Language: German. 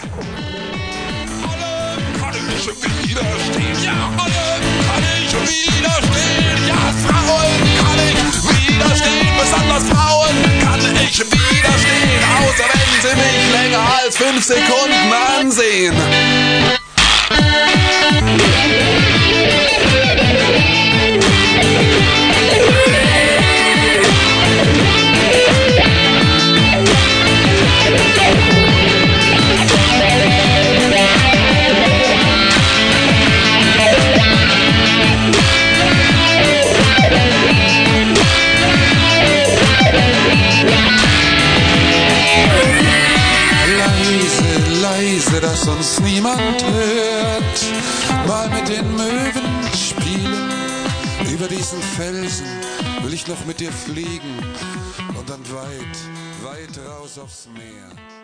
Kann ich widerstehen, ja, allem kann ich widerstehen, ja, Frauen kann ich widerstehen, besonders Frauen kann ich widerstehen, außer wenn sie mich länger als 5 Sekunden ansehen. Dass uns niemand hört, mal mit den Möwen spielen. Über diesen Felsen will ich noch mit dir fliegen und dann weit, weit raus aufs Meer.